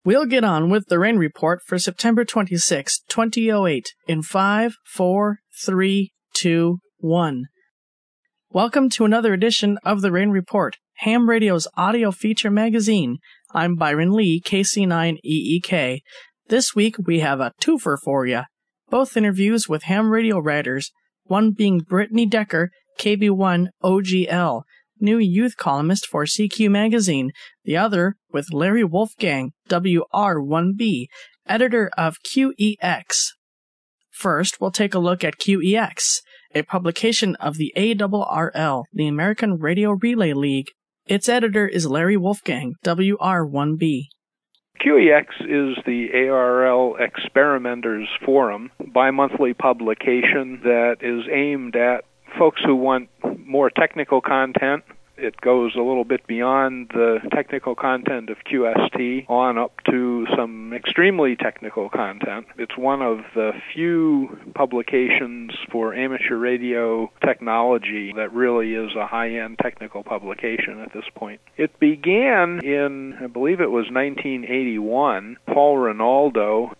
We'll get on with the rain report for September 26, 2008 in 5, 4, 3, 2, 1. Welcome to another edition of the Rain Report, Ham Radio's audio feature magazine. I'm Byron Lee, KC9EEK. This week we have a twofer for you. Both interviews with ham radio writers, one being Brittany Decker, KB1 OGL, new youth columnist for CQ Magazine, the other with Larry Wolfgang, WR1B, editor of QEX. First, we'll take a look at QEX, a publication of the ARRL, the American Radio Relay League. Its editor is Larry Wolfgang, WR1B. QEX is the ARRL Experimenters Forum, bi-monthly publication that is aimed at folks who want more technical content. It goes a little bit beyond the technical content of QST on up to some extremely technical content. It's one of the few publications for amateur radio technology that really is a high-end technical publication at this point. It began in, I believe it was 1981. Paul Rinaldo,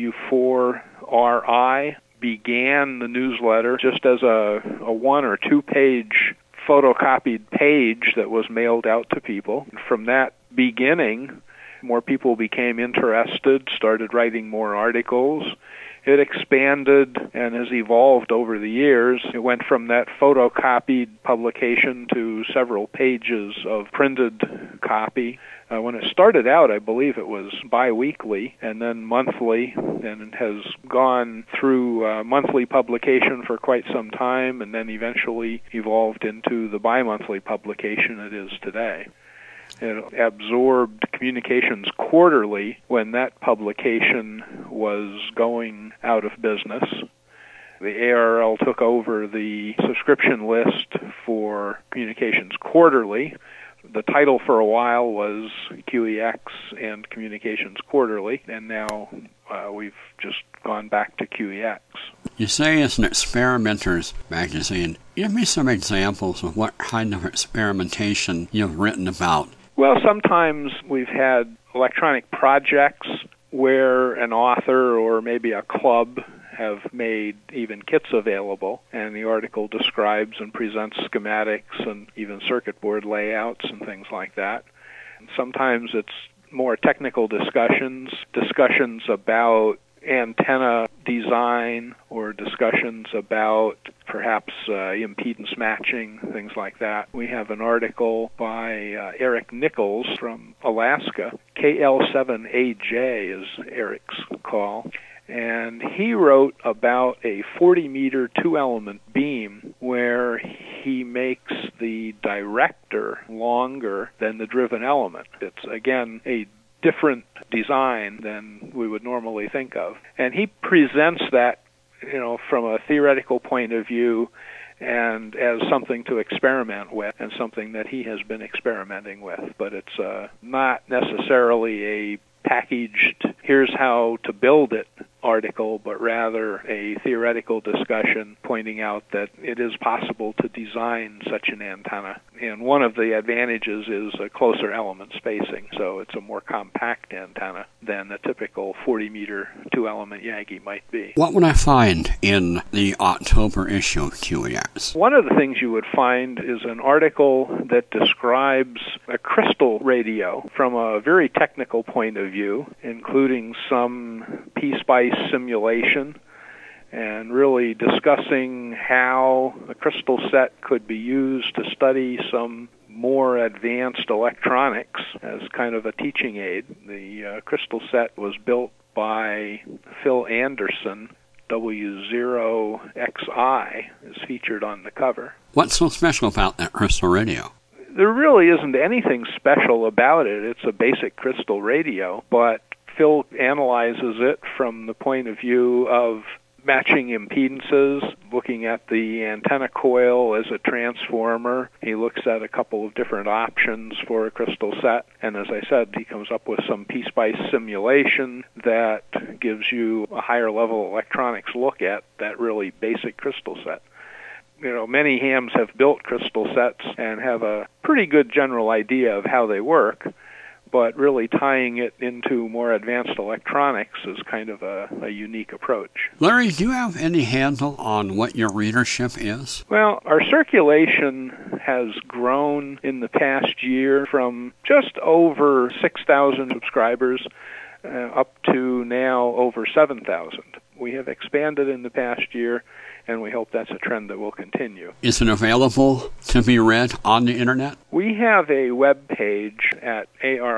W4RI, began the newsletter just as a one- or two-page photocopied page that was mailed out to people. From that beginning, more people became interested, started writing more articles. It expanded and has evolved over the years. It went from that photocopied publication to several pages of printed copy. When it started out, I believe it was bi-weekly and then monthly, and it has gone through monthly publication for quite some time and then eventually evolved into the bi-monthly publication it is today. It absorbed Communications Quarterly when that publication was going out of business. The ARRL took over the subscription list for Communications Quarterly. The title for a while was QEX and Communications Quarterly, and now we've just gone back to QEX. You say it's an experimenter's magazine. Give me some examples of what kind of experimentation you've written about. Well, sometimes we've had electronic projects where an author or maybe a club have made even kits available, and the article describes and presents schematics and even circuit board layouts and things like that. Sometimes it's more technical discussions about antenna design or discussions about perhaps impedance matching, things like that. We have an article by Eric Nichols from Alaska. KL7AJ is Eric's call. And he wrote about a 40-meter two-element beam where he makes the director longer than the driven element. It's, again, a different design than we would normally think of. And he presents that, from a theoretical point of view and as something to experiment with and something that he has been experimenting with. But it's not necessarily a packaged, here's how to build it article, but rather a theoretical discussion pointing out that it is possible to design such an antenna. And one of the advantages is a closer element spacing, so it's a more compact antenna than a typical 40-meter two-element Yagi might be. What would I find in the October issue of QEX? One of the things you would find is an article that describes a crystal radio from a very technical point of view, including some PSpice simulation, and really discussing how a crystal set could be used to study some more advanced electronics as kind of a teaching aid. The crystal set was built by Phil Anderson. W0XI is featured on the cover. What's so special about that crystal radio? There really isn't anything special about it. It's a basic crystal radio, but Phil analyzes it from the point of view of matching impedances, looking at the antenna coil as a transformer. He looks at a couple of different options for a crystal set, and as I said, he comes up with some PSpice simulation that gives you a higher level electronics look at that really basic crystal set. Many hams have built crystal sets and have a pretty good general idea of how they work. but really tying it into more advanced electronics is kind of a unique approach. Larry, do you have any handle on what your readership is? Well, our circulation has grown in the past year from just over 6,000 subscribers up to now over 7,000. We have expanded in the past year, and we hope that's a trend that will continue. Is it available to be read on the Internet? We have a web page at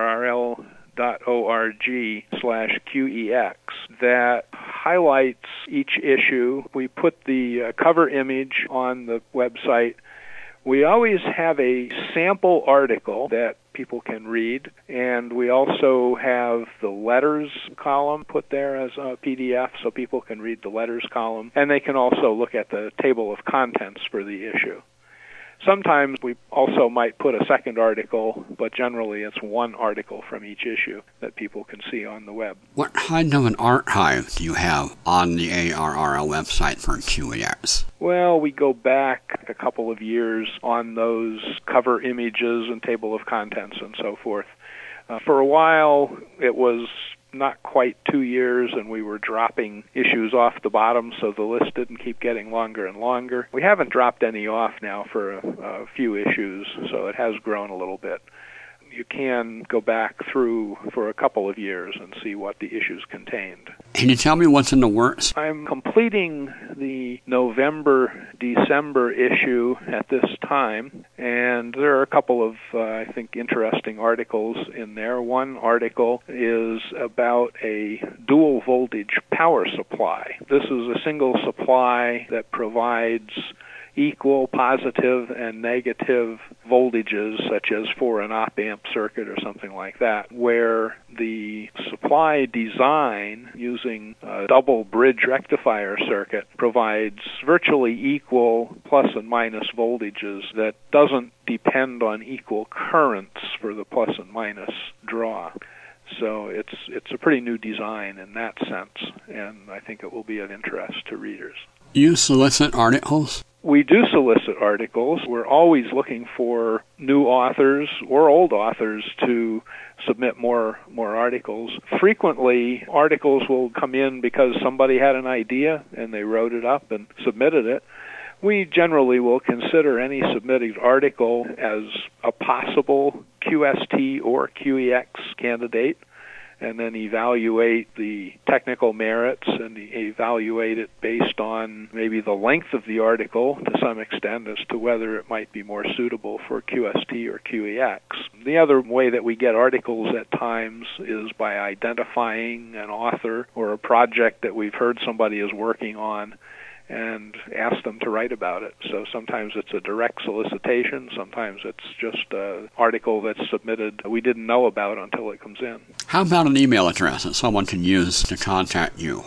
arrl.org/QEX that highlights each issue. We put the cover image on the website. We always have a sample article that people can read, and we also have the letters column put there as a PDF so people can read the letters column, and they can also look at the table of contents for the issue. Sometimes we also might put a second article, but generally it's one article from each issue that people can see on the web. What kind of an archive do you have on the ARRL website for QEX? Well, we go back a couple of years on those cover images and table of contents and so forth. For a while, it was not quite 2 years, and we were dropping issues off the bottom, so the list didn't keep getting longer and longer. We haven't dropped any off now for a few issues, so it has grown a little bit. You can go back through for a couple of years and see what the issues contained. Can you tell me what's in the works? I'm completing the November-December issue at this time, and there are a couple of, I think, interesting articles in there. One article is about a dual voltage power supply. This is a single supply that provides equal positive and negative voltages, such as for an op-amp circuit or something like that, where the supply design using a double bridge rectifier circuit provides virtually equal plus and minus voltages that doesn't depend on equal currents for the plus and minus draw. So it's a pretty new design in that sense, and I think it will be of interest to readers. You solicit articles? We do solicit articles. We're always looking for new authors or old authors to submit more articles. Frequently, articles will come in because somebody had an idea and they wrote it up and submitted it. We generally will consider any submitted article as a possible QST or QEX candidate, and then evaluate the technical merits and evaluate it based on maybe the length of the article to some extent as to whether it might be more suitable for QST or QEX. The other way that we get articles at times is by identifying an author or a project that we've heard somebody is working on and ask them to write about it. So sometimes it's a direct solicitation, sometimes it's just an article that's submitted we didn't know about until it comes in. How about an email address that someone can use to contact you?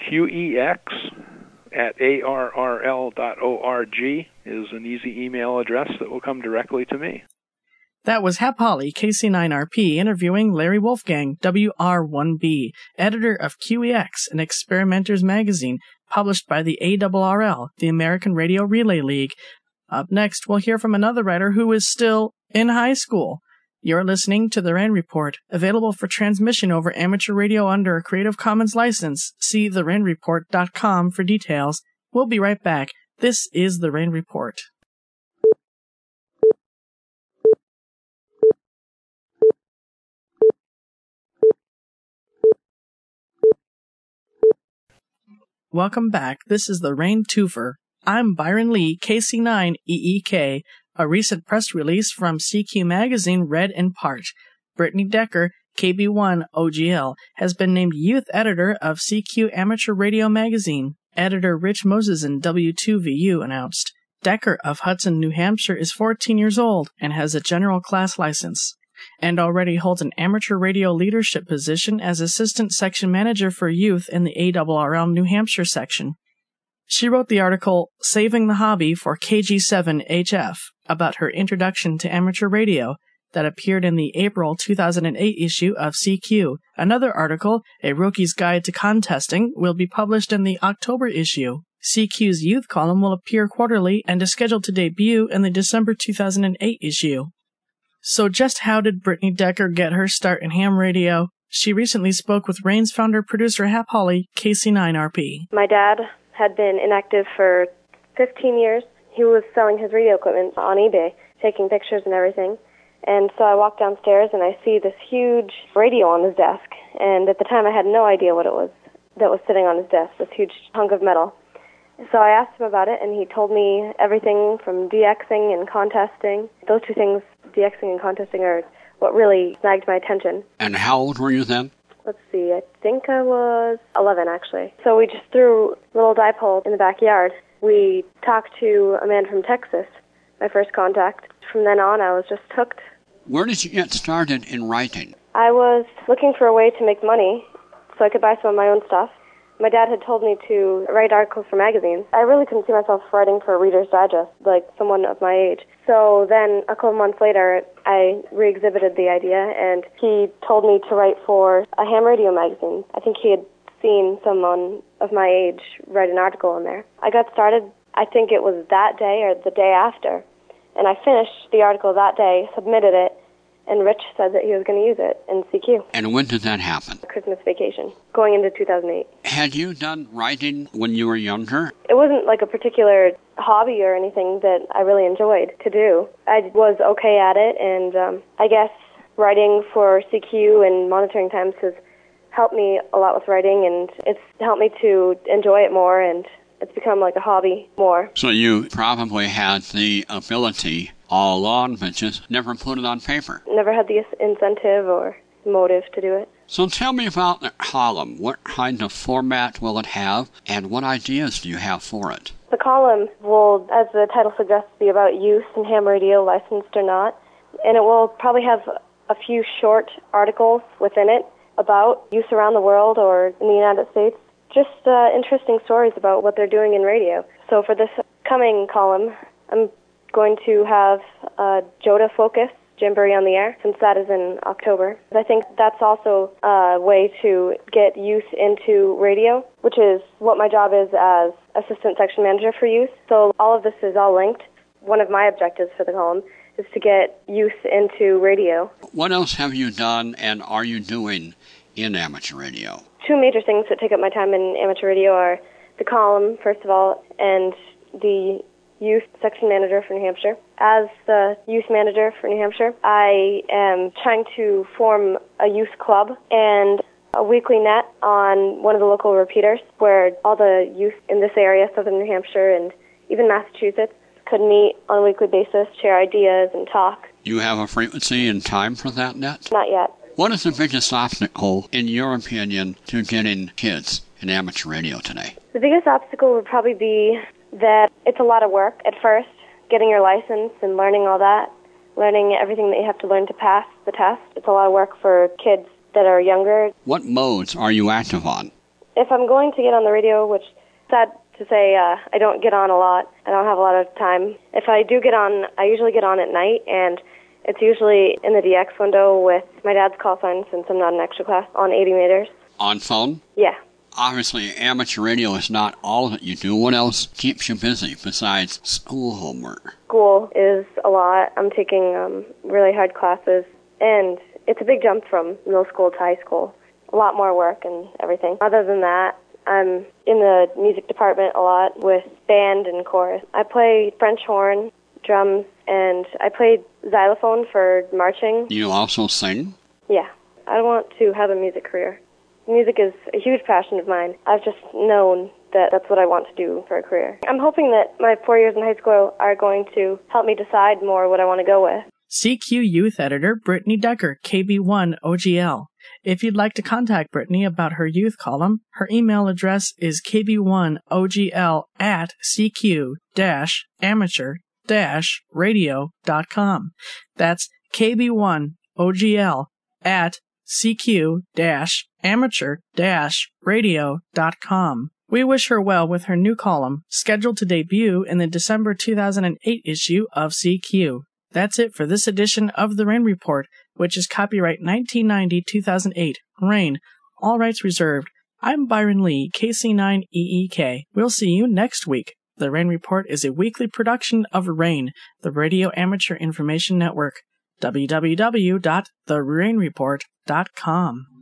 QEX@arrl.org is an easy email address that will come directly to me. That was Hap Holly, KC9RP, interviewing Larry Wolfgang, WR1B, editor of QEX, an Experimenters magazine, published by the ARRL, the American Radio Relay League. Up next, we'll hear from another writer who is still in high school. You're listening to The RAND Report, available for transmission over amateur radio under a Creative Commons license. See therandreport.com for details. We'll be right back. This is The RAND Report. Welcome back. This is the Rain Twofer. I'm Byron Lee, KC9EEK. A recent press release from CQ Magazine read in part. Brittany Decker, KB1OGL, has been named youth editor of CQ Amateur Radio Magazine. Editor Rich Moses in W2VU announced. Decker of Hudson, New Hampshire is 14 years old and has a general class license, and already holds an amateur radio leadership position as assistant section manager for youth in the ARRL New Hampshire section. She wrote the article Saving the Hobby for KG7HF about her introduction to amateur radio that appeared in the April 2008 issue of CQ. Another article, A Rookie's Guide to Contesting, will be published in the October issue. CQ's youth column will appear quarterly and is scheduled to debut in the December 2008 issue. So just how did Brittany Decker get her start in ham radio? She recently spoke with Rain's founder-producer Hap Hawley, KC9RP. My dad had been inactive for 15 years. He was selling his radio equipment on eBay, taking pictures and everything. And so I walked downstairs and I see this huge radio on his desk. And at the time I had no idea what it was that was sitting on his desk, this huge hunk of metal. So I asked him about it, and he told me everything from DXing and contesting. Those two things, DXing and contesting, are what really snagged my attention. And how old were you then? Let's see, I think I was 11, actually. So we just threw a little dipole in the backyard. We talked to a man from Texas, my first contact. From then on, I was just hooked. Where did you get started in writing? I was looking for a way to make money so I could buy some of my own stuff. My dad had told me to write articles for magazines. I really couldn't see myself writing for Reader's Digest, like someone of my age. So then, a couple months later, I re-exhibited the idea, and he told me to write for a ham radio magazine. I think he had seen someone of my age write an article in there. I got started, I think it was that day or the day after, and I finished the article that day, submitted it, and Rich said that he was going to use it in CQ. And when did that happen? Christmas vacation, going into 2008. Had you done writing when you were younger? It wasn't like a particular hobby or anything that I really enjoyed to do. I was okay at it, and I guess writing for CQ and Monitoring Times has helped me a lot with writing, and it's helped me to enjoy it more, and it's become like a hobby more. So you probably had the ability all along, but just never put it on paper. Never had the incentive or motive to do it. So tell me about the column. What kind of format will it have, and what ideas do you have for it? The column will, as the title suggests, be about youth in ham radio, licensed or not, and it will probably have a few short articles within it about youth around the world or in the United States. Just interesting stories about what they're doing in radio. So for this coming column, I'm going to have Joda Focus, Jamboree on the Air, since that is in October. I think that's also a way to get youth into radio, which is what my job is as Assistant Section Manager for Youth. So all of this is all linked. One of my objectives for the column is to get youth into radio. What else have you done and are you doing in amateur radio? Two major things that take up my time in amateur radio are the column, first of all, and the youth section manager for New Hampshire. As the youth manager for New Hampshire, I am trying to form a youth club and a weekly net on one of the local repeaters where all the youth in this area, southern New Hampshire and even Massachusetts, could meet on a weekly basis, share ideas, and talk. You have a frequency and time for that net? Not yet. What is the biggest obstacle, in your opinion, to getting kids in amateur radio today? The biggest obstacle would probably be that it's a lot of work at first, getting your license and learning all that, learning everything that you have to learn to pass the test. It's a lot of work for kids that are younger. What modes are you active on? If I'm going to get on the radio, which sad to say I don't get on a lot, I don't have a lot of time. If I do get on, I usually get on at night, and it's usually in the DX window with my dad's call sign since I'm not an extra class on 80 meters. On phone? Yeah. Obviously, amateur radio is not all that you do. What else keeps you busy besides school homework? School is a lot. I'm taking really hard classes, and it's a big jump from middle school to high school. A lot more work and everything. Other than that, I'm in the music department a lot with band and chorus. I play French horn, drums, and I play xylophone for marching. You also sing? Yeah. I want to have a music career. Music is a huge passion of mine. I've just known that that's what I want to do for a career. I'm hoping that my 4 years in high school are going to help me decide more what I want to go with. CQ Youth Editor Brittany Decker, KB1 OGL. If you'd like to contact Brittany about her youth column, her email address is kb1ogl@cq-amateur-radio.com. That's kb1ogl@cq-amateur-radio.com. We wish her well with her new column, scheduled to debut in the December 2008 issue of CQ. That's it for this edition of the Rain Report, which is copyright 1990-2008. Rain. All rights reserved. I'm Byron Lee, KC9EEK. We'll see you next week. The Rain Report is a weekly production of RAIN, the Radio Amateur Information Network. www.therainreport.com.